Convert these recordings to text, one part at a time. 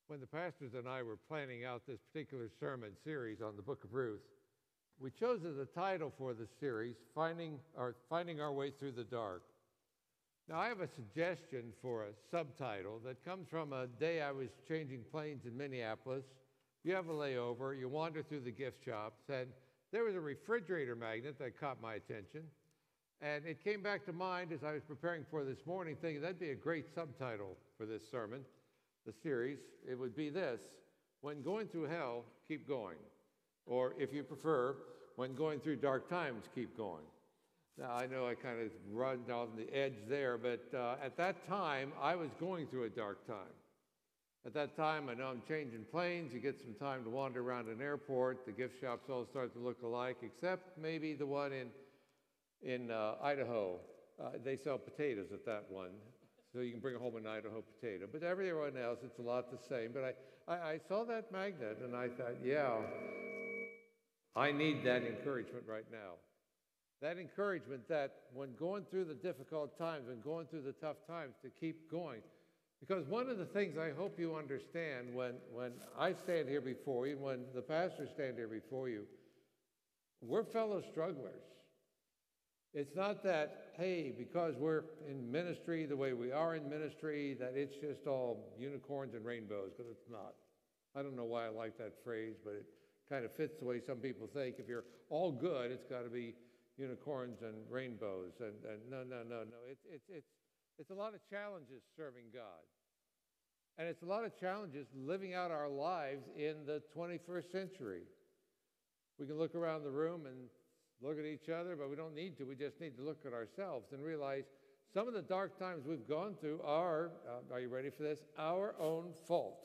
When the pastors and I were planning out this particular sermon series on the book of Ruth, we chose as a title for the series, Finding Our Way Through the Dark. Now, I have a suggestion for a subtitle that comes from a day I was changing planes in Minneapolis. You have a layover, you wander through the gift shops, and there was a refrigerator magnet that caught my attention. And it came back to mind as I was preparing for this morning, thinking that'd be a great subtitle for this sermon, the series. It would be this: when going through hell, keep going. Or if you prefer, when going through dark times, keep going. Now, I know I kind of run down the edge there, but at that time, I was going through a dark time. At that time, I know I'm changing planes. You get some time to wander around an airport. The gift shops all start to look alike, except maybe the one in Idaho. They sell potatoes at that one, so you can bring home an Idaho potato. But everyone else, it's a lot the same. But I saw that magnet, and I thought, yeah, I need that encouragement right now. That encouragement that when going through the difficult times, when going through the tough times, to keep going. Because one of the things I hope you understand when I stand here before you, when the pastors stand here before you, we're fellow strugglers. It's not that, hey, because we're in ministry the way we are in ministry, that it's just all unicorns and rainbows, because it's not. I don't know why I like that phrase, but it kind of fits the way some people think. If you're all good, it's got to be unicorns and rainbows. And no. It's a lot of challenges serving God. And it's a lot of challenges living out our lives in the 21st century. We can look around the room and look at each other, but we don't need to. We just need to look at ourselves and realize some of the dark times we've gone through are you ready for this? Our own fault.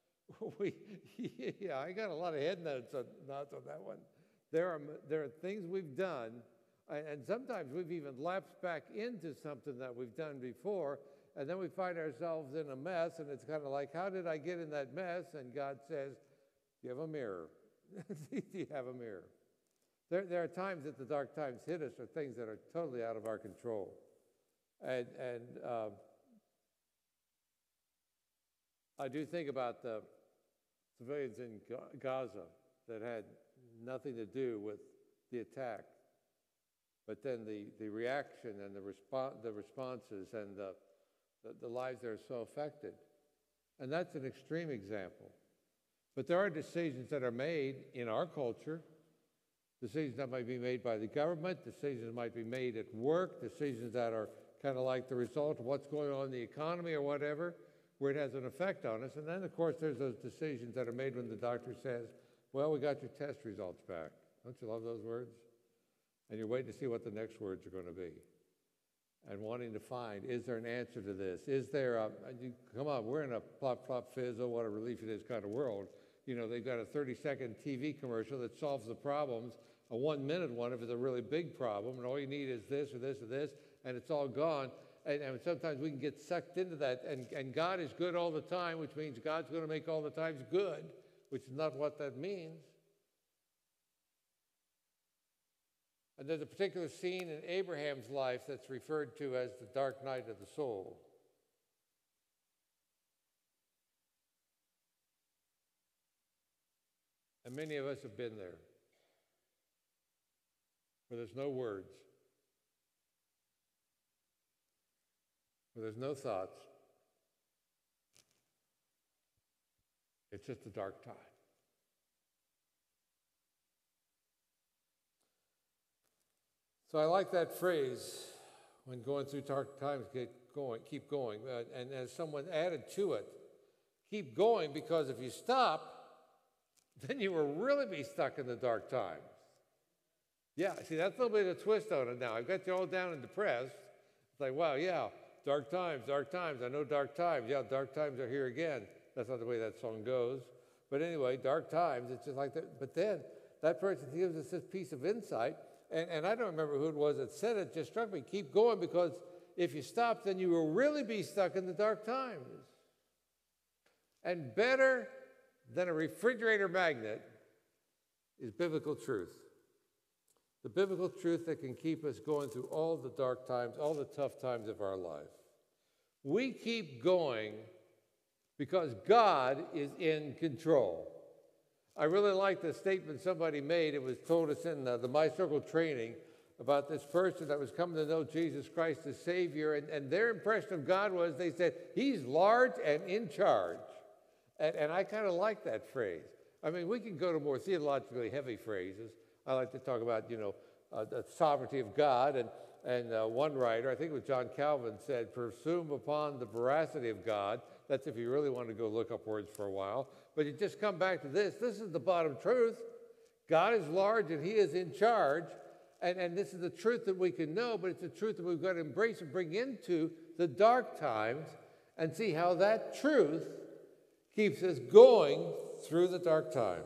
I got a lot of head nods on that one. There are things we've done, and sometimes we've even lapsed back into something that we've done before, and then we find ourselves in a mess, and it's kind of like, how did I get in that mess? And God says, do you have a mirror? Do you have a mirror? There are times that the dark times hit us, or things that are totally out of our control. And I do think about the civilians in Gaza that had nothing to do with the attack, but then the reaction and the responses and the lives that are so affected. And that's an extreme example. But there are decisions that are made in our culture, decisions that might be made by the government, decisions that might be made at work, decisions that are kind of like the result of what's going on in the economy or whatever, where it has an effect on us. And then, of course, there's those decisions that are made when the doctor says, well, we got your test results back. Don't you love those words? And you're waiting to see what the next words are going to be. And wanting to find, is there an answer to this? Is there come on, we're in a plop, plop, fizz, oh, what a relief it is kind of world. You know, they've got a 30-second TV commercial that solves the problems, a 1-minute one if it's a really big problem, and all you need is this or this or this, and it's all gone. And sometimes we can get sucked into that, and God is good all the time, which means God's going to make all the times good, which is not what that means. And there's a particular scene in Abraham's life that's referred to as the dark night of the soul. And many of us have been there, where there's no words, where there's no thoughts. It's just a dark time. So I like that phrase, when going through dark times, keep going. And as someone added to it, keep going, because if you stop, then you will really be stuck in the dark times. Yeah, see, that's a little bit of a twist on it now. I've got you all down and depressed. It's like, wow, yeah, dark times. I know dark times. Yeah, dark times are here again. That's not the way that song goes. But anyway, dark times, it's just like that. But then that person gives us this piece of insight, and I don't remember who it was that said it, just struck me. Keep going, because if you stop, then you will really be stuck in the dark times. And better than a refrigerator magnet is biblical truth. The biblical truth that can keep us going through all the dark times, all the tough times of our life. We keep going because God is in control. I really like the statement somebody made. It was told us in the My Circle training about this person that was coming to know Jesus Christ as Savior, and their impression of God was, they said, he's large and in charge. And I kind of like that phrase. I mean, we can go to more theologically heavy phrases. I like to talk about, the sovereignty of God, and one writer, I think it was John Calvin, said, presume upon the veracity of God. That's if you really want to go look up words for a while. But you just come back to this. This is the bottom truth. God is large and he is in charge. And this is the truth that we can know, but it's the truth that we've got to embrace and bring into the dark times and see how that truth keeps us going through the dark times.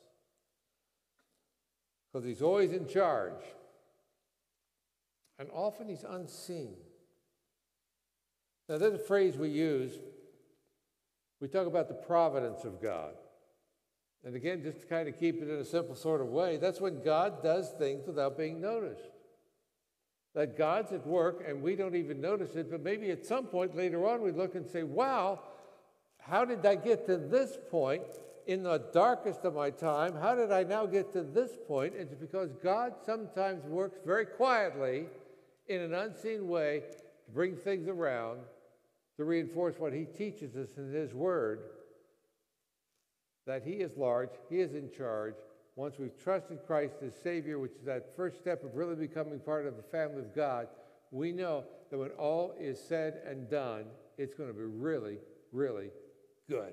Because he's always in charge. And often he's unseen. Now, there's a phrase we use. We talk about the providence of God. And again, just to kind of keep it in a simple sort of way, that's when God does things without being noticed. That God's at work and we don't even notice it, but maybe at some point later on we look and say, wow, how did I get to this point in the darkest of my time? How did I now get to this point? It's because God sometimes works very quietly in an unseen way to bring things around, to reinforce what he teaches us in his word, that he is large, he is in charge. Once we've trusted Christ as Savior, which is that first step of really becoming part of the family of God, we know that when all is said and done, it's going to be really, really good.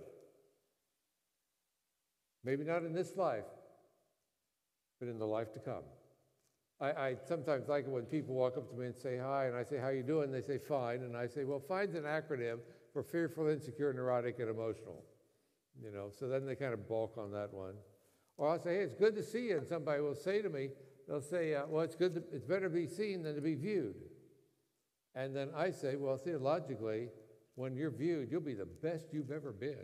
Maybe not in this life, but in the life to come. I sometimes like it when people walk up to me and say hi, and I say, how you doing? They say, fine. And I say, well, fine's an acronym for fearful, insecure, neurotic, and emotional. So then they kind of balk on that one. Or I'll say, hey, it's good to see you. And somebody will say to me, they'll say, well, it's better to be seen than to be viewed. And then I say, well, theologically, when you're viewed, you'll be the best you've ever been.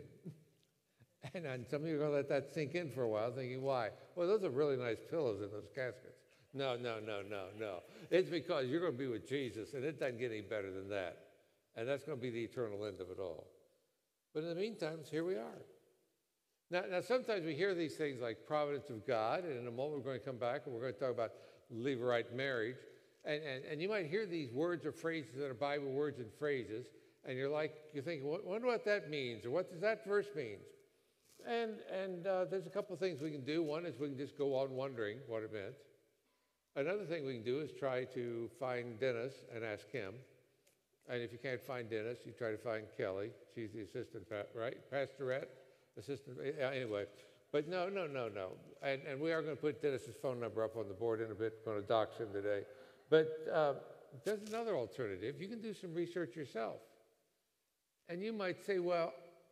And some of you are going to let that sink in for a while, thinking, why? Well, those are really nice pillows in those caskets. No. It's because you're going to be with Jesus, and it doesn't get any better than that. And that's going to be the eternal end of it all. But in the meantime, here we are. Now, sometimes we hear these things like providence of God, and in a moment we're going to come back and we're going to talk about Levirate marriage. And you might hear these words or phrases that are Bible words and phrases, and you're thinking, wonder what that means, or what does that verse mean? And there's a couple of things we can do. One is we can just go on wondering what it meant. Another thing we can do is try to find Dennis and ask him. And if you can't find Dennis, you try to find Kelly. She's the assistant, right? Pastorette? Assistant, anyway. But no. And we are going to put Dennis's phone number up on the board in a bit. We're going to dox him today. But there's another alternative. You can do some research yourself. And you might say, well,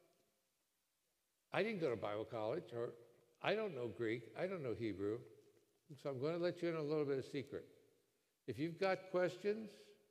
I didn't go to Bible college, or I don't know Greek, I don't know Hebrew, so I'm going to let you in a little bit of secret. If you've got questions,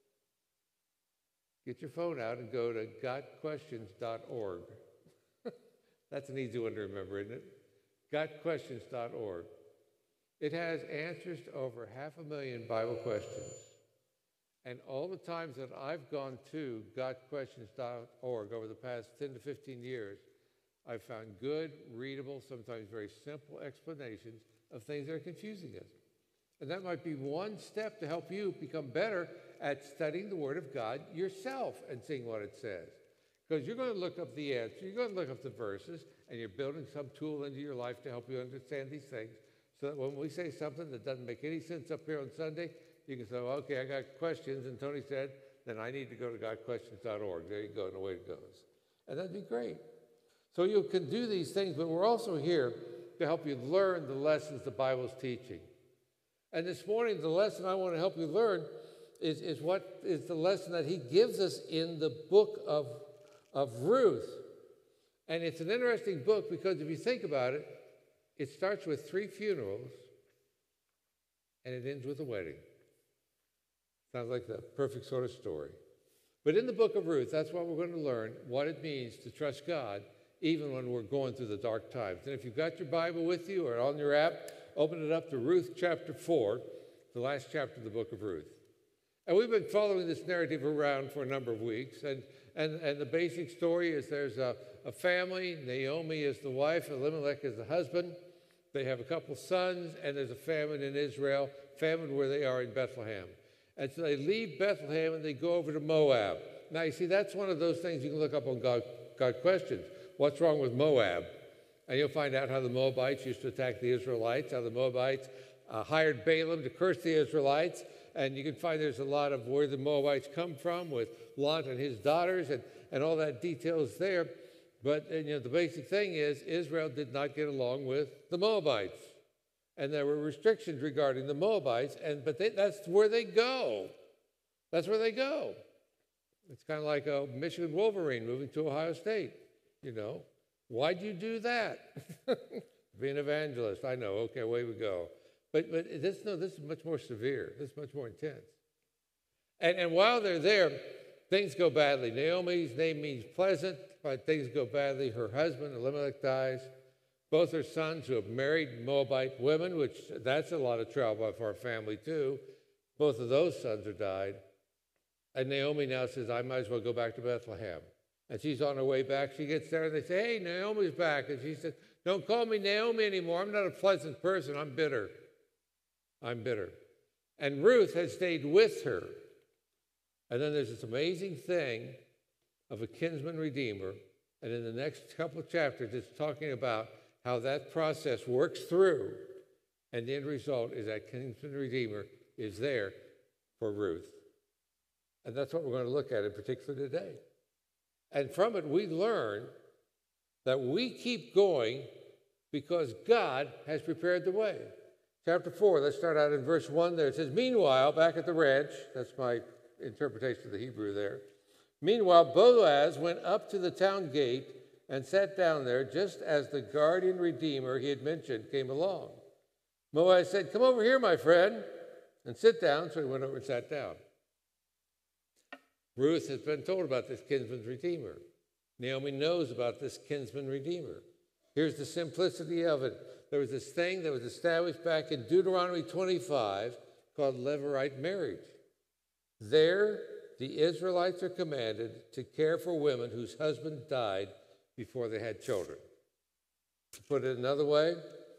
get your phone out and go to gotquestions.org. That's an easy one to remember, isn't it? Gotquestions.org. It has answers to over 500,000 Bible questions. And all the times that I've gone to gotquestions.org over the past 10 to 15 years, I've found good, readable, sometimes very simple explanations of things that are confusing us. And that might be one step to help you become better at studying the Word of God yourself and seeing what it says. Because you're going to look up the answer, you're going to look up the verses, and you're building some tool into your life to help you understand these things, so that when we say something that doesn't make any sense up here on Sunday, you can say, well, okay, I got questions, and Tony said, then I need to go to gotquestions.org. There you go, and away it goes. And that'd be great. So you can do these things, but we're also here to help you learn the lessons the Bible's teaching. And this morning, the lesson I want to help you learn is the lesson that he gives us in the book of Ruth. And it's an interesting book because if you think about it, it starts with 3 funerals and it ends with a wedding. Sounds like the perfect sort of story. But in the book of Ruth, that's what we're going to learn, what it means to trust God even when we're going through the dark times. And if you've got your Bible with you or on your app, open it up to Ruth chapter 4, the last chapter of the book of Ruth. And we've been following this narrative around for a number of weeks, and And the basic story is there's a family. Naomi is the wife, Elimelech is the husband. They have a couple sons, and there's a famine in Israel, famine where they are in Bethlehem. And so they leave Bethlehem and they go over to Moab. Now, you see, that's one of those things you can look up on God Questions. What's wrong with Moab? And you'll find out how the Moabites used to attack the Israelites, how the Moabites hired Balaam to curse the Israelites. And you can find there's a lot of where the Moabites come from with Lot and his daughters and all that details there. But the basic thing is Israel did not get along with the Moabites. And there were restrictions regarding the Moabites, but that's where they go. That's where they go. It's kind of like a Michigan Wolverine moving to Ohio State. Why'd you do that? Be an evangelist. I know. Okay, away we go. But this is much more severe. This is much more intense. And while they're there, things go badly. Naomi's name means pleasant, but things go badly. Her husband, Elimelech, dies. Both her sons, who have married Moabite women, which that's a lot of trouble for our family too. Both of those sons are died. And Naomi now says, I might as well go back to Bethlehem. And she's on her way back. She gets there and they say, hey, Naomi's back. And she says, don't call me Naomi anymore. I'm not a pleasant person. I'm bitter. I'm bitter. And Ruth has stayed with her. And then there's this amazing thing of a kinsman redeemer. And in the next couple of chapters, it's talking about how that process works through. And the end result is that kinsman redeemer is there for Ruth. And that's what we're going to look at in particular today. And from it, we learn that we keep going because God has prepared the way. Chapter 4, let's start out in verse 1 there. It says, meanwhile, back at the ranch, that's my interpretation of the Hebrew there. Meanwhile, Boaz went up to the town gate and sat down there just as the guardian redeemer he had mentioned came along. Boaz said, come over here, my friend, and sit down. So he went over and sat down. Ruth has been told about this kinsman redeemer. Naomi knows about this kinsman redeemer. Here's the simplicity of it. There was this thing that was established back in Deuteronomy 25 called Levirate marriage. There, the Israelites are commanded to care for women whose husband died before they had children. To put it another way,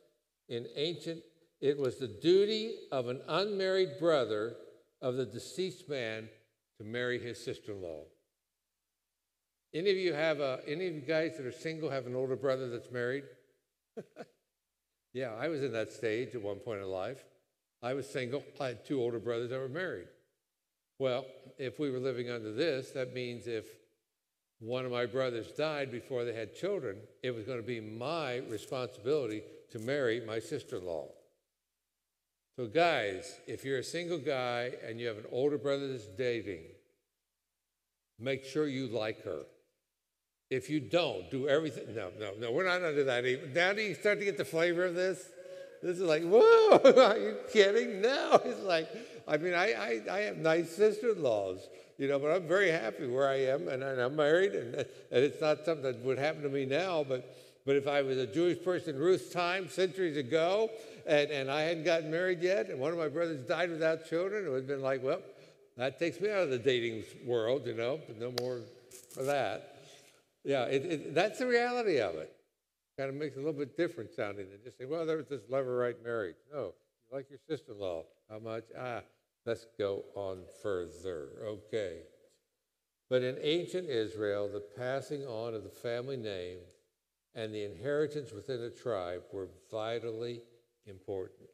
it was the duty of an unmarried brother of the deceased man to marry his sister-in-law. Any of you guys that are single have an older brother that's married? Yeah, I was in that stage at one point in life. I was single. I had two older brothers that were married. Well, if we were living under this, that means if one of my brothers died before they had children, it was going to be my responsibility to marry my sister-in-law. So guys, if you're a single guy and you have an older brother that's dating, make sure you like her. If you don't, do everything. No, we're not under that even. Now do you start to get the flavor of this? This is like, whoa, are you kidding? No, it's like, I mean, I have nice sister-in-laws, but I'm very happy where I am, and I'm married, and it's not something that would happen to me now, but if I was a Jewish person in Ruth's time, centuries ago, and I hadn't gotten married yet, and one of my brothers died without children, it would have been like, well, that takes me out of the dating world, but no more of that. Yeah, that's the reality of it. Kind of makes it a little bit different sounding than just saying, well, there was this Levirate marriage. No, you like your sister-in-law. How much? Let's go on further. Okay. But in ancient Israel, the passing on of the family name and the inheritance within a tribe were vitally important.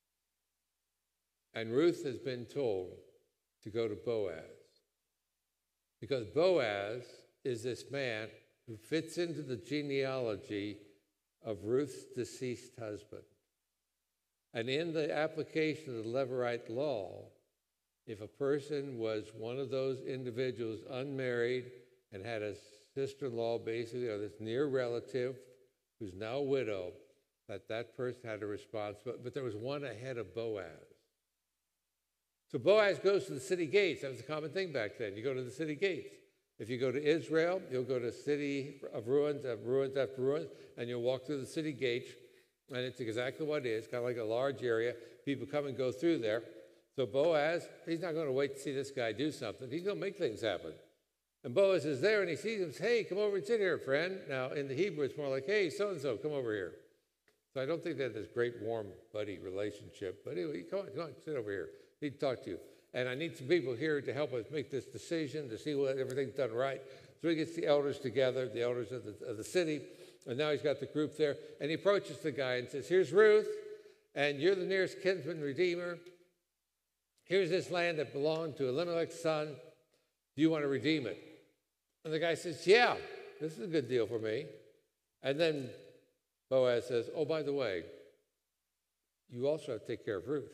And Ruth has been told to go to Boaz, because Boaz is this man who fits into the genealogy of Ruth's deceased husband. And in the application of the Levirate law, if a person was one of those individuals unmarried and had a sister-in-law basically, or this near relative who's now a widow, that person had a response. But there was one ahead of Boaz. So Boaz goes to the city gates. That was a common thing back then. You go to the city gates. If you go to Israel, you'll go to city of ruins after ruins, and you'll walk through the city gates, and it's exactly what it is, kind of like a large area. People come and go through there. So Boaz, he's not going to wait to see this guy do something. He's going to make things happen. And Boaz is there, and he sees him, says, hey, come over and sit here, friend. Now, in the Hebrew, it's more like, hey, so-and-so, come over here. So I don't think they had this great, warm, buddy relationship. But anyway, come on, sit over here. I need to talk to you. And I need some people here to help us make this decision, to see whether everything's done right. So he gets the elders together, the elders of the city, and now he's got the group there. And he approaches the guy and says, here's Ruth, and you're the nearest kinsman redeemer. Here's this land that belonged to Elimelech's son. Do you want to redeem it? And the guy says, yeah, this is a good deal for me. And then Boaz says, oh, by the way, you also have to take care of Ruth.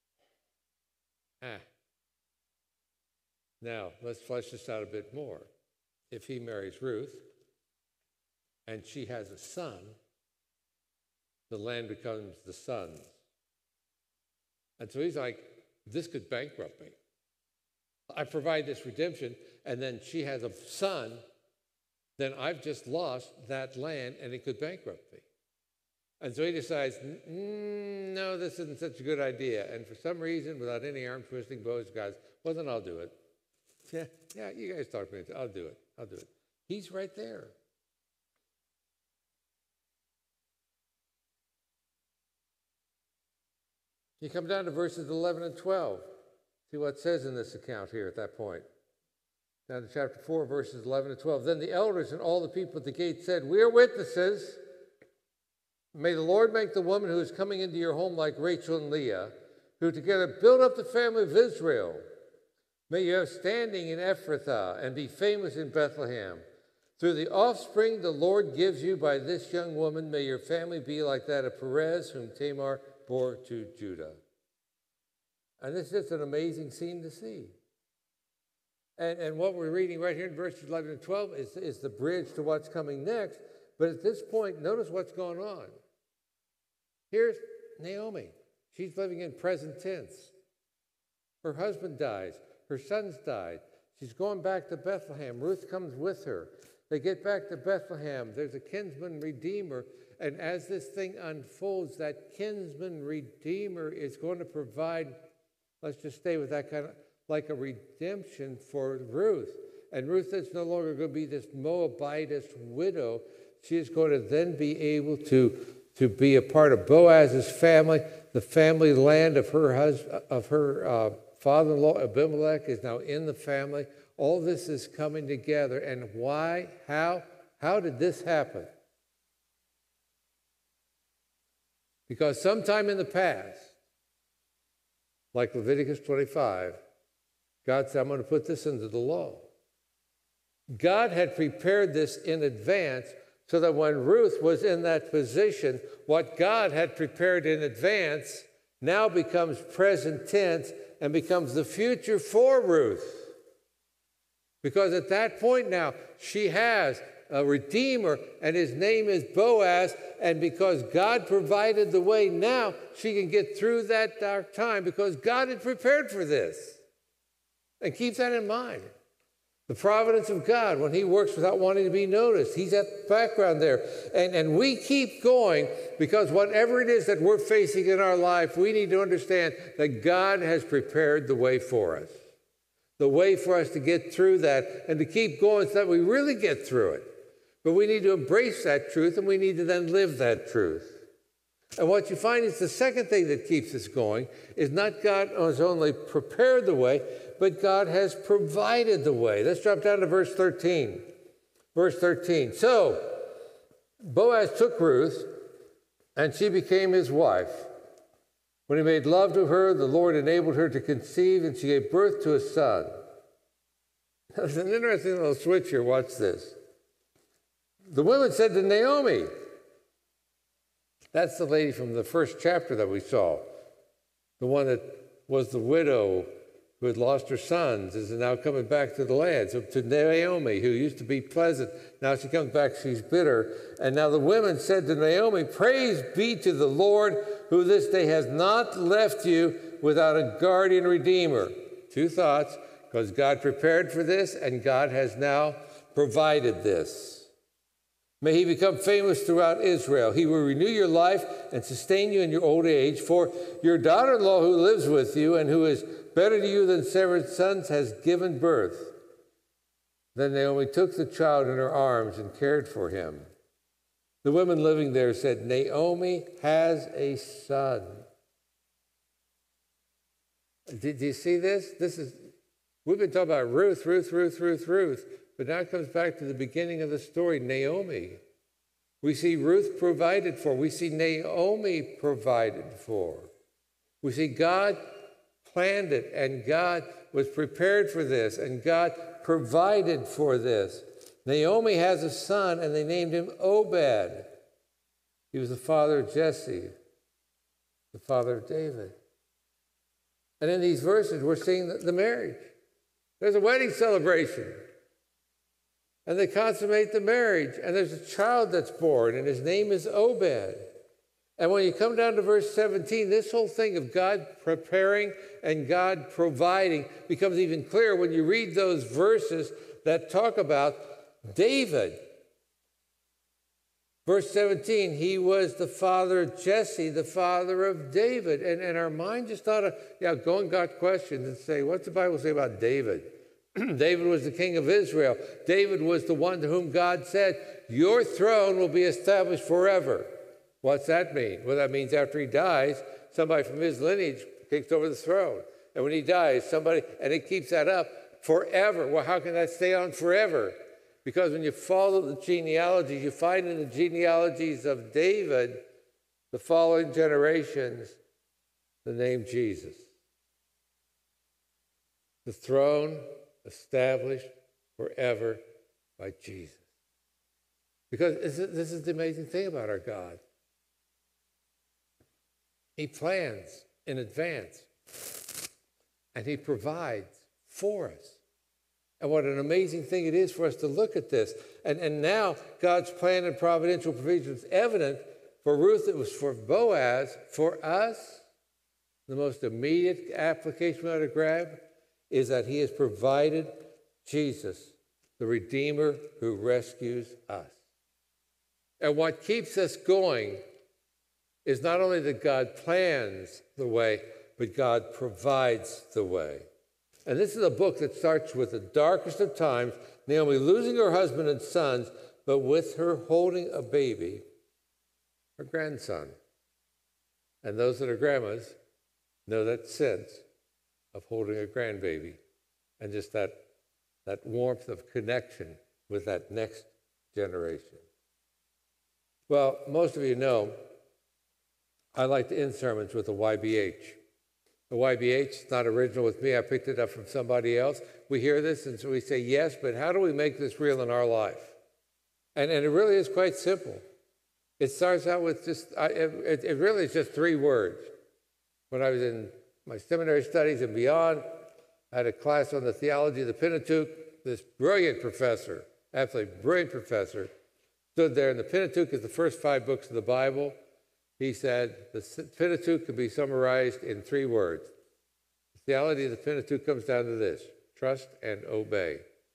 Now, let's flesh this out a bit more. If he marries Ruth and she has a son, the land becomes the son's. And so he's like, this could bankrupt me. I provide this redemption, and then she has a son, then I've just lost that land, and it could bankrupt me. And so he decides, no, this isn't such a good idea. And for some reason, without any arm twisting, Boaz goes, well, then I'll do it. Yeah, you guys talk to me. I'll do it. He's right there. You come down to verses 11 and 12. See what it says in this account here at that point. Down to chapter 4, verses 11 and 12. Then the elders and all the people at the gate said, we are witnesses. May the Lord make the woman who is coming into your home like Rachel and Leah, who together build up the family of Israel. May you have standing in Ephrathah and be famous in Bethlehem. Through the offspring the Lord gives you by this young woman, may your family be like that of Perez, whom Tamar bore to Judah. And this is just an amazing scene to see. And what we're reading right here in verses 11 and 12 is the bridge to what's coming next. But at this point, notice what's going on. Here's Naomi. She's living in present tense. Her husband dies. Her sons died. She's going back to Bethlehem. Ruth comes with her. They get back to Bethlehem. There's a kinsman redeemer. And as this thing unfolds, that kinsman redeemer is going to provide, let's just stay with that kind of, like a redemption for Ruth. And Ruth is no longer going to be this Moabitess widow. She is going to then be able to be a part of Boaz's family. The family land of her father-in-law Abimelech is now in the family. All this is coming together. And why? How did this happen? Because sometime in the past, like Leviticus 25, God said, I'm going to put this into the law. God had prepared this in advance so that when Ruth was in that position, what God had prepared in advance now becomes present tense and becomes the future for Ruth. Because at that point now, she has a redeemer, and his name is Boaz, and because God provided the way, now she can get through that dark time because God had prepared for this. And keep that in mind. The providence of God, when he works without wanting to be noticed, he's at the background there. And we keep going because whatever it is that we're facing in our life, we need to understand that God has prepared the way for us. The way for us to get through that and to keep going so that we really get through it. But we need to embrace that truth, and we need to then live that truth. And what you find is the second thing that keeps us going is not God has only prepared the way, but God has provided the way. Let's drop down to verse 13. Verse 13. So Boaz took Ruth, and she became his wife. When he made love to her, the Lord enabled her to conceive, and she gave birth to a son. There's an interesting little switch here. Watch this. The women said to Naomi, that's the lady from the first chapter that we saw, the one that was the widow who had lost her sons, is now coming back to the land. So to Naomi, who used to be pleasant, now she comes back, she's bitter. And now the women said to Naomi, praise be to the Lord, who this day has not left you without a guardian redeemer. Two thoughts, because God prepared for this, and God has now provided this. May he become famous throughout Israel. He will renew your life and sustain you in your old age. For your daughter-in-law who lives with you and who is better to you than 7 sons has given birth. Then Naomi took the child in her arms and cared for him. The women living there said, Naomi has a son. Do you see this? We've been talking about Ruth, but now it comes back to the beginning of the story, Naomi. We see Ruth provided for. We see Naomi provided for. We see God planned it, and God was prepared for this, and God provided for this. Naomi has a son, and they named him Obed. He was the father of Jesse, the father of David. And in these verses, we're seeing the marriage. There's a wedding celebration. And they consummate the marriage. And there's a child that's born, and his name is Obed. And when you come down to verse 17, this whole thing of God preparing and God providing becomes even clearer when you read those verses that talk about David. Verse 17, he was the father of Jesse, the father of David. And our mind just ought to go and got questions and say, what's the Bible say about David? David was the king of Israel. David was the one to whom God said, your throne will be established forever. What's that mean? Well, that means after he dies, somebody from his lineage takes over the throne. And when he dies, and it keeps that up forever. Well, how can that stay on forever? Because when you follow the genealogies, you find in the genealogies of David, the following generations, the name Jesus. The throne established forever by Jesus. Because this is the amazing thing about our God. He plans in advance, and he provides for us. And what an amazing thing it is for us to look at this. And now God's plan and providential provision is evident. For Ruth, it was for Boaz. For us, the most immediate application we ought to grab is that he has provided Jesus, the Redeemer who rescues us. And what keeps us going is not only that God plans the way, but God provides the way. And this is a book that starts with the darkest of times, Naomi losing her husband and sons, but with her holding a baby, her grandson. And those that are grandmas know that sense of holding a grandbaby and just that warmth of connection with that next generation. Well, most of you know I like to end sermons with a YBH. The YBH is not original with me. I picked it up from somebody else. We hear this and so we say, yes, but how do we make this real in our life? And it really is quite simple. It starts out with it really is just 3 words. When I was in my seminary studies and beyond, I had a class on the theology of the Pentateuch. This brilliant professor, absolutely brilliant professor, stood there, and the Pentateuch is the first 5 books of the Bible. He said the Pentateuch could be summarized in 3 words. The theology of the Pentateuch comes down to this: trust and obey.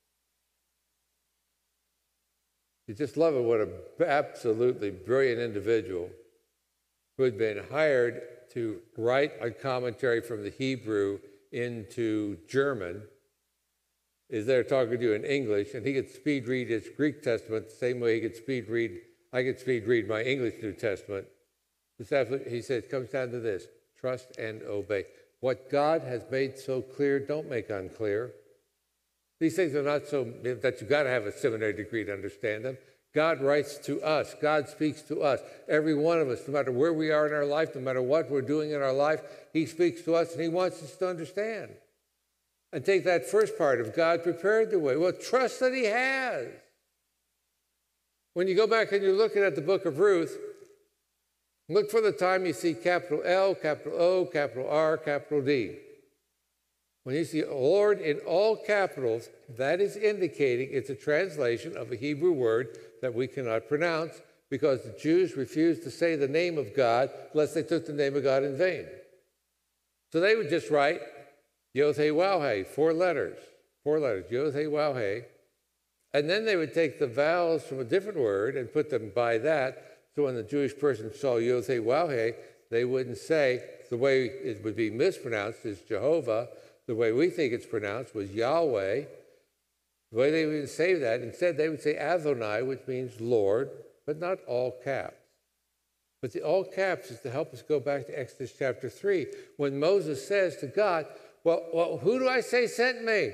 You just love it, what an absolutely brilliant individual who had been hired to write a commentary from the Hebrew into German is there talking to you in English, and he could speed read his Greek Testament the same way I could speed read my English New Testament. He said, it comes down to this: trust and obey. What God has made so clear, don't make unclear. These things are not so that you've got to have a seminary degree to understand them. God writes to us. God speaks to us. Every one of us, no matter where we are in our life, no matter what we're doing in our life, he speaks to us and he wants us to understand. And take that first part of God prepared the way. Well, trust that he has. When you go back and you're looking at the book of Ruth, look for the time you see capital L, capital O, capital R, capital D. When you see Lord in all capitals, that is indicating it's a translation of a Hebrew word that we cannot pronounce because the Jews refused to say the name of God unless they took the name of God in vain. So they would just write Yod-Heh-Waw-Heh, 4 letters, Yod-Heh-Waw-Heh. And then they would take the vowels from a different word and put them by that. So when the Jewish person saw Yod-Heh-Waw-Heh, they wouldn't say the way it would be mispronounced is Jehovah. The way we think it's pronounced was Yahweh. The way they would say that, instead they would say Adonai, which means Lord, but not all caps. But the all caps is to help us go back to Exodus chapter 3, when Moses says to God, well, who do I say sent me?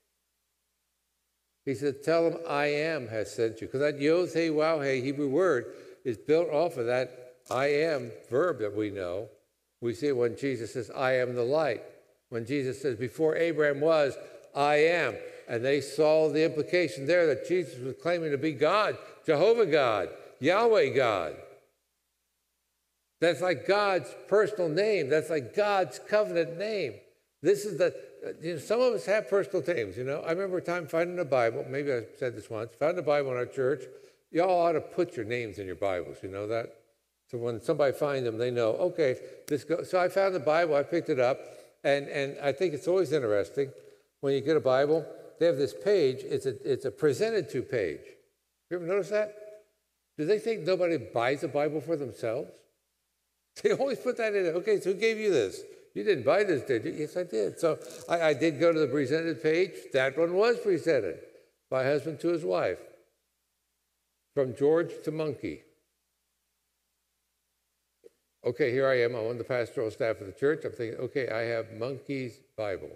He said, tell him I am has sent you. Because that Yod He Waw He Hebrew word is built off of that I am verb that we know. We see it when Jesus says, I am the light. When Jesus says, before Abraham was, I am. And they saw the implication there that Jesus was claiming to be God, Jehovah God, Yahweh God. That's like God's personal name. That's like God's covenant name. This is the, some of us have personal names, I remember a time finding a Bible, maybe I said this once, found a Bible in our church. Y'all ought to put your names in your Bibles, you know that? So when somebody finds them, they know, okay, so I found the Bible, I picked it up, and I think it's always interesting when you get a Bible, they have this page, it's a presented to page. You ever notice that? Do they think nobody buys a Bible for themselves? They always put that in there. Okay, so who gave you this? You didn't buy this, did you? Yes, I did. So I did go to the presented page. That one was presented by husband to his wife. From George to Monkey. Okay, here I am. I'm on the pastoral staff of the church. I'm thinking, okay, I have Monkey's Bible.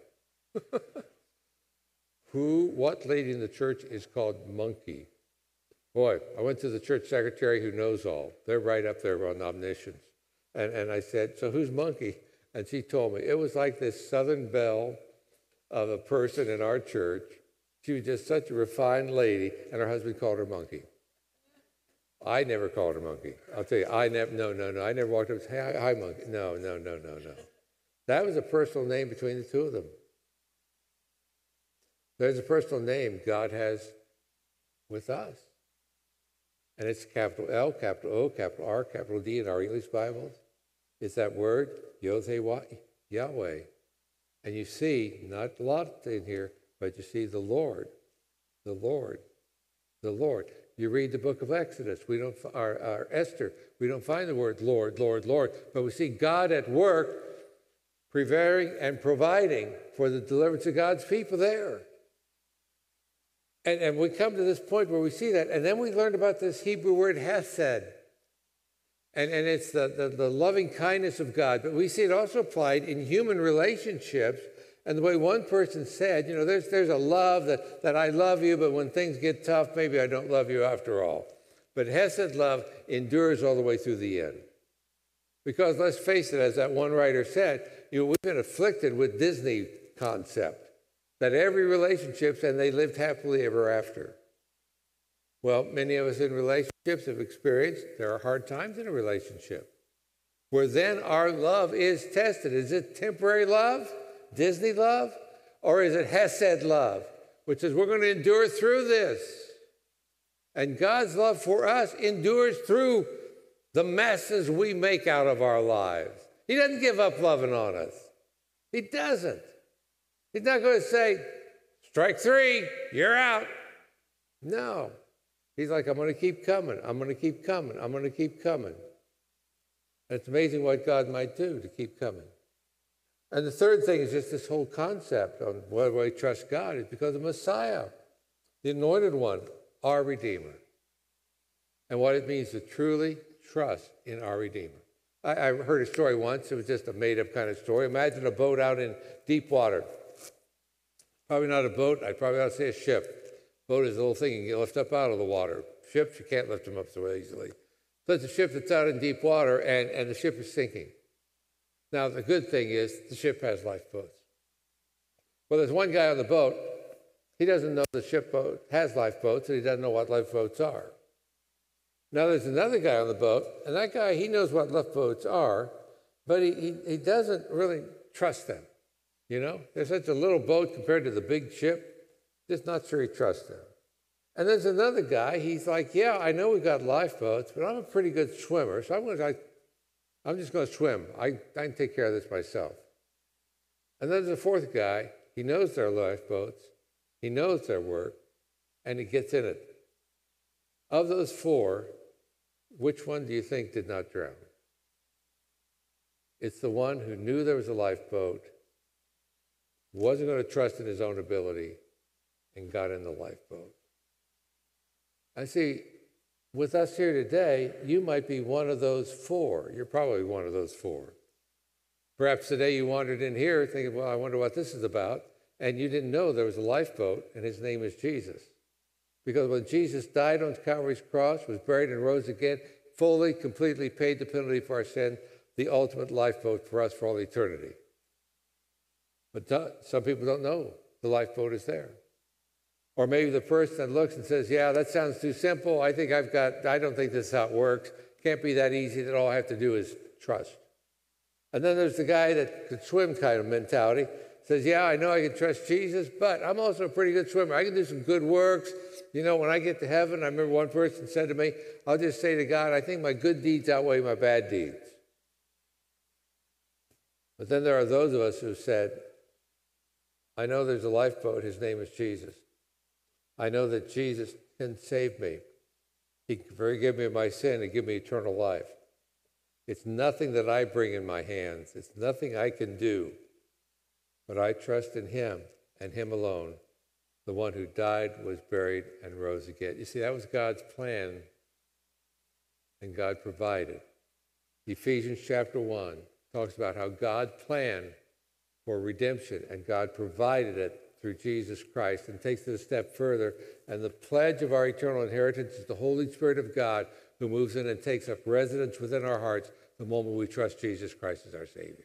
What lady in the church is called Monkey? Boy, I went to the church secretary who knows all. They're right up there on omniscience. And I said, so who's Monkey? And she told me. It was like this Southern belle of a person in our church. She was just such a refined lady, and her husband called her Monkey. I never called her Monkey. I'll tell you, I never walked up and said, hi, Monkey. No. That was a personal name between the two of them. There's a personal name God has with us. And it's capital L, capital O, capital R, capital D in our English Bibles. It's that word, Yod He Waw Yahweh. And you see, not a lot in here, but you see the Lord, the Lord, the Lord. You read the book of Exodus, our Esther, we don't find the word Lord, Lord, Lord, but we see God at work preparing and providing for the deliverance of God's people there. And we come to this point where we see that, and then we learned about this Hebrew word hesed. And it's the loving kindness of God. But we see it also applied in human relationships. And the way one person said, there's a love that I love you, but when things get tough, maybe I don't love you after all. But hesed love endures all the way through the end. Because let's face it, as that one writer said, we've been afflicted with Disney concept. That every relationship, and they lived happily ever after. Well, many of us in relationships have experienced there are hard times in a relationship where then our love is tested. Is it temporary love, Disney love, or is it Hesed love, which is we're going to endure through this? And God's love for us endures through the messes we make out of our lives. He doesn't give up loving on us. He doesn't. He's not going to say, strike three, you're out. No. He's like, I'm going to keep coming. I'm going to keep coming. I'm going to keep coming. And it's amazing what God might do to keep coming. And the third thing is just this whole concept on why we trust God is because of Messiah, the anointed one, our Redeemer. And what it means to truly trust in our Redeemer. I heard a story once. It was just a made-up kind of story. Imagine a boat out in deep water. Probably not a boat. I'd probably ought to say a ship. Boat is a little thing you can lift up out of the water. Ships, you can't lift them up so easily. So it's a ship that's out in deep water, and the ship is sinking. Now, the good thing is the ship has lifeboats. Well, there's one guy on the boat. He doesn't know the ship boat has lifeboats, and he doesn't know what lifeboats are. Now, there's another guy on the boat, and that guy, he knows what lifeboats are, but he doesn't really trust them. They're such a little boat compared to the big ship. Just not sure he trusts them. And there's another guy, he's like, yeah, I know we've got lifeboats, but I'm a pretty good swimmer, so I'm just going to swim. I can take care of this myself. And then there's a fourth guy, he knows there are lifeboats, he knows their work, and he gets in it. Of those four, which one do you think did not drown? It's the one who knew there was a lifeboat, wasn't going to trust in his own ability, and got in the lifeboat. I see, with us here today, you might be one of those four. You're probably one of those four. Perhaps today you wandered in here thinking, well, I wonder what this is about. And you didn't know there was a lifeboat, and his name is Jesus. Because when Jesus died on Calvary's cross, was buried and rose again, fully, completely paid the penalty for our sin, the ultimate lifeboat for us for all eternity. But some people don't know the lifeboat is there. Or maybe the person that looks and says, yeah, that sounds too simple. I don't think this is how it works. Can't be that easy that all I have to do is trust. And then there's the guy that could swim kind of mentality. Says, yeah, I know I can trust Jesus, but I'm also a pretty good swimmer. I can do some good works. You know, when I get to heaven, I remember one person said to me, I'll just say to God, I think my good deeds outweigh my bad deeds. But then there are those of us who said, I know there's a lifeboat. His name is Jesus. I know that Jesus can save me. He can forgive me of my sin and give me eternal life. It's nothing that I bring in my hands. It's nothing I can do. But I trust in him and him alone, the one who died, was buried, and rose again. You see, that was God's plan, and God provided. Ephesians chapter 1 talks about how God planned for redemption, and God provided it through Jesus Christ, and takes it a step further. And the pledge of our eternal inheritance is the Holy Spirit of God, who moves in and takes up residence within our hearts the moment we trust Jesus Christ as our Savior.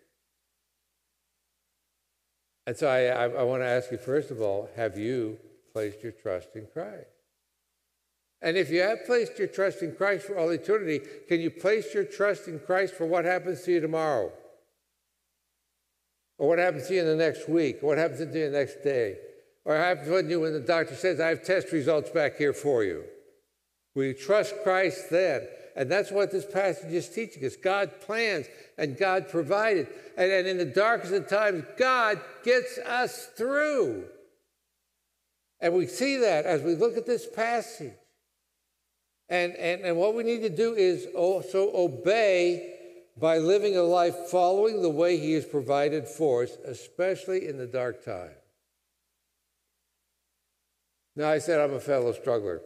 And so I want to ask you, first of all, have you placed your trust in Christ? And if you have placed your trust in Christ for all eternity, can you place your trust in Christ for what happens to you tomorrow? Or what happens to you in the next week? Or what happens to you the next day? Or what happens when the doctor says, I have test results back here for you? Will you trust Christ then? And that's what this passage is teaching us. God plans and God provided. And in the darkest of times, God gets us through. And we see that as we look at this passage. And what we need to do is also obey by living a life following the way he has provided for us, especially in the dark time. Now, I said I'm a fellow struggler.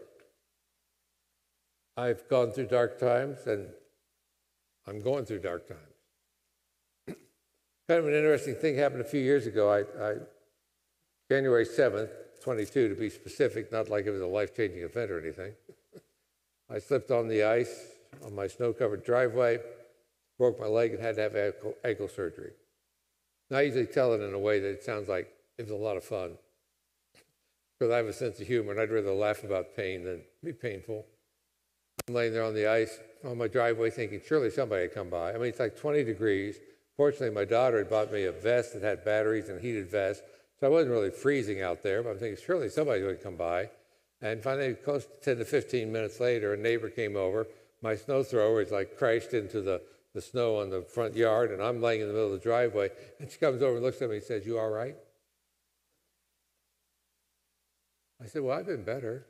I've gone through dark times, and I'm going through dark times. Kind of an interesting thing happened a few years ago. January 7th, 22, to be specific, not like it was a life-changing event or anything. I slipped on the ice on my snow-covered driveway, broke my leg, and had to have ankle surgery. Now, I usually tell it in a way that it sounds like it was a lot of fun, because I have a sense of humor, and I'd rather laugh about pain than be painful. I'm laying there on the ice on my driveway thinking, surely somebody would come by. I mean, it's like 20 degrees. Fortunately, my daughter had bought me a vest that had batteries and heated vest, so I wasn't really freezing out there, but I'm thinking, surely somebody would come by. And finally, close to 10 to 15 minutes later, a neighbor came over. My snow thrower is like crashed into the snow on the front yard, and I'm laying in the middle of the driveway. And she comes over and looks at me and says, you all right? I said, well, I've been better.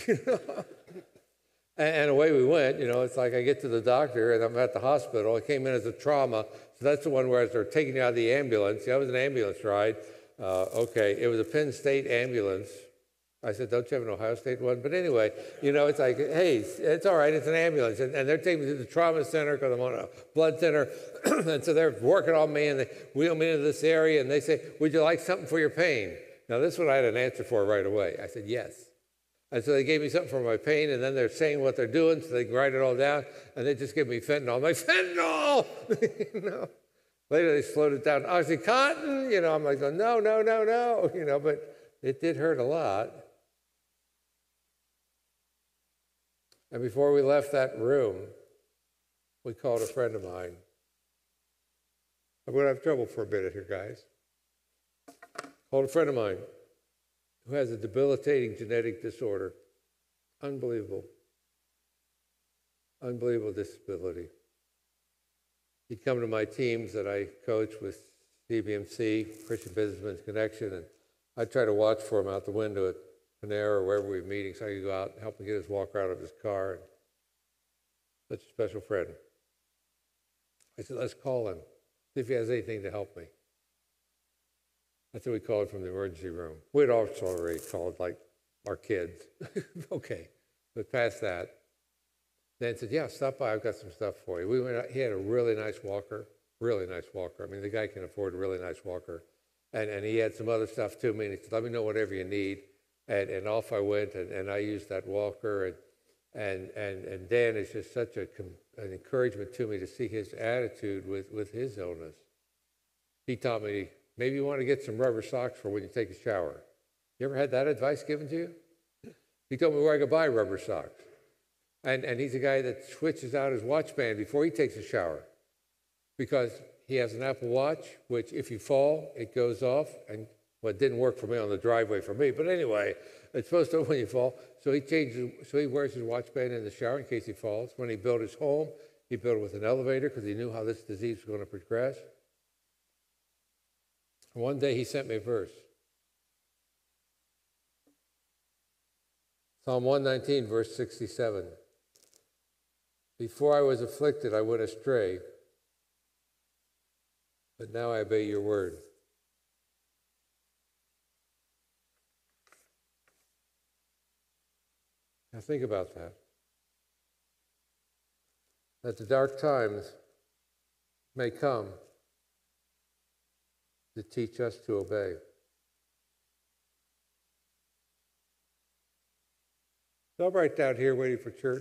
And away we went. You know, it's like I get to the doctor, and I'm at the hospital. I came in as a trauma. So that's the one where they're taking you out of the ambulance. That was an ambulance ride. Okay, it was a Penn State ambulance. I said, don't you have an Ohio State one? But anyway, you know, it's like, hey, it's all right, it's an ambulance. And they're taking me to the trauma center because I'm on a blood center. And so they're working on me, and they wheel me into this area, and they say, would you like something for your pain? Now, this one I had an answer for right away. I said, yes. And so they gave me something for my pain, and then they're saying what they're doing, so they can write it all down, and they just give me fentanyl. I'm like, fentanyl! You know? Later they slowed it down. OxyContin, you know, I'm like, no, you know, but it did hurt a lot. And before we left that room, we called a friend of mine. I'm going to have trouble for a minute here, guys. Called a friend of mine who has a debilitating genetic disorder. Unbelievable. Unbelievable disability. He'd come to my teams that I coach with CBMC, Christian Businessmen's Connection, and I'd try to watch for him out the window at Panera or wherever we were meeting, so I could go out and help him get his walker out of his car. And such a special friend. I said, let's call him, see if he has anything to help me. That's what we called from the emergency room. We'd also already called, like, our kids. Okay, but past that. Dan said, yeah, stop by. I've got some stuff for you. We went out. He had a really nice walker, really nice walker. I mean, the guy can afford a really nice walker. And he had some other stuff to me, and he said, let me know whatever you need. And off I went, and I used that walker. And Dan is just such an encouragement to me to see his attitude with his illness. He taught me, maybe you want to get some rubber socks for when you take a shower. You ever had that advice given to you? He told me where I could buy rubber socks. And he's a guy that switches out his watch band before he takes a shower, because he has an Apple Watch, which if you fall, it goes off. And well, it didn't work for me on the driveway for me, but anyway, it's supposed to when you fall. So he wears his watch band in the shower in case he falls. When he built his home, he built it with an elevator because he knew how this disease was going to progress. One day he sent me a verse. Psalm 119, verse 67. Before I was afflicted, I went astray, but now I obey your word. Now think about that. That the dark times may come to teach us to obey. So I'm right down here waiting for church.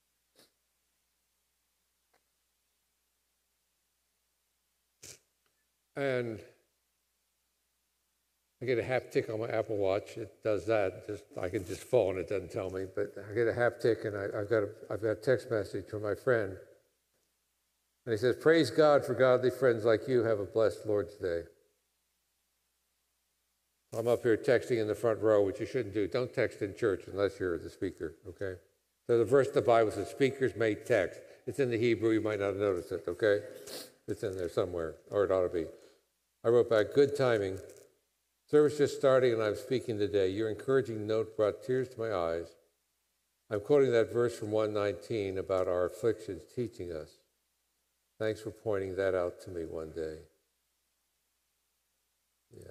And I get a haptic on my Apple Watch. It does that. I can just fall and it doesn't tell me. But I get a haptic, and I've got a text message from my friend. And he says, praise God for godly friends like you. Have a blessed Lord's Day. I'm up here texting in the front row, which you shouldn't do. Don't text in church unless you're the speaker, okay? There's a verse in the Bible that says speakers may text. It's in the Hebrew. You might not have noticed it, okay? It's in there somewhere, or it ought to be. I wrote back, good timing. Service just starting, and I'm speaking today. Your encouraging note brought tears to my eyes. I'm quoting that verse from 119 about our afflictions teaching us. Thanks for pointing that out to me one day. Yeah.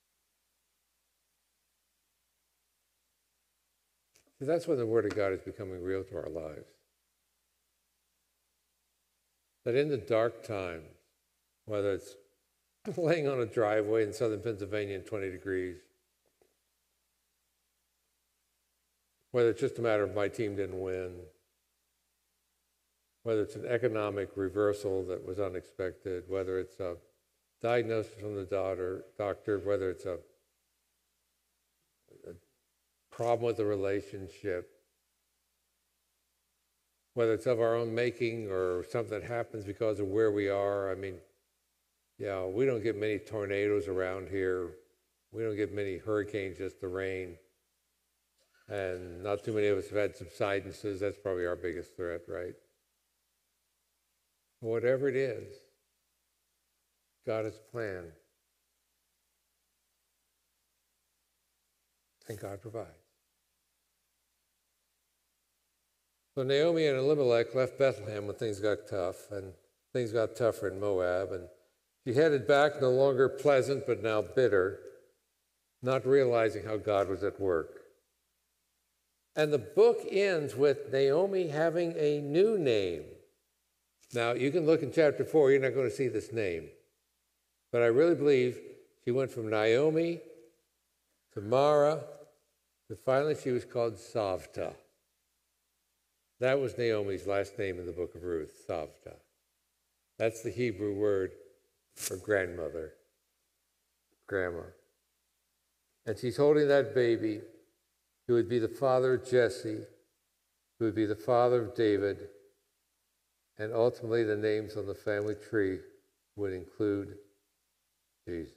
See, that's when the Word of God is becoming real to our lives. That in the dark times, whether it's laying on a driveway in southern Pennsylvania in 20 degrees, whether it's just a matter of my team didn't win, whether it's an economic reversal that was unexpected, whether it's a diagnosis from the doctor, whether it's a problem with a relationship, whether it's of our own making or something that happens because of where we are. I mean, yeah, we don't get many tornadoes around here. We don't get many hurricanes, just the rain. And not too many of us have had subsidences. That's probably our biggest threat, right? Whatever it is, God has planned. And God provides. So Naomi and Elimelech left Bethlehem when things got tough, and things got tougher in Moab, and she headed back, no longer pleasant, but now bitter, not realizing how God was at work. And the book ends with Naomi having a new name. Now, you can look in chapter 4, you're not going to see this name. But I really believe she went from Naomi to Mara, to finally she was called Savta. That was Naomi's last name in the book of Ruth, Savta. That's the Hebrew word for grandmother, grandma. And she's holding that baby who would be the father of Jesse, who would be the father of David, and ultimately the names on the family tree would include Jesus.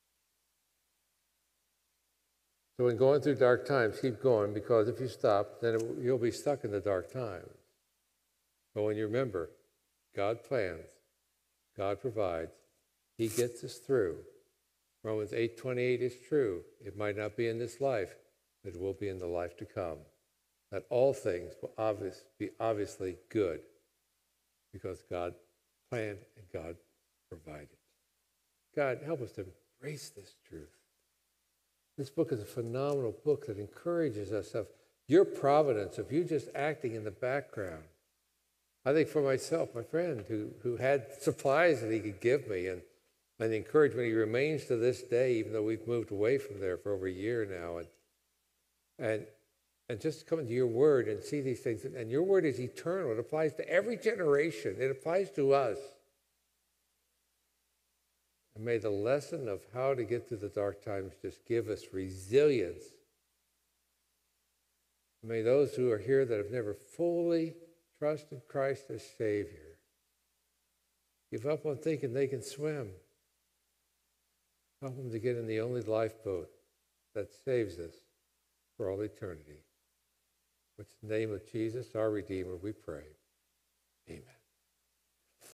So in going through dark times, keep going, because if you stop, then you'll be stuck in the dark times. But when you remember, God plans, God provides, He gets us through. Romans 8:28 is true. It might not be in this life, but it will be in the life to come. That all things will be obviously good, because God planned and God provided. God, help us to embrace this truth. This book is a phenomenal book that encourages us of your providence, of you just acting in the background. I think for myself, my friend who had supplies that he could give me, and the encouragement he remains to this day, even though we've moved away from there for over a year now. And just come into your word and see these things. And your word is eternal. It applies to every generation. It applies to us. And may the lesson of how to get through the dark times just give us resilience. May those who are here that have never fully trusted Christ as Savior give up on thinking they can swim. Help them to get in the only lifeboat that saves us for all eternity. In the name of Jesus, our Redeemer, we pray. Amen.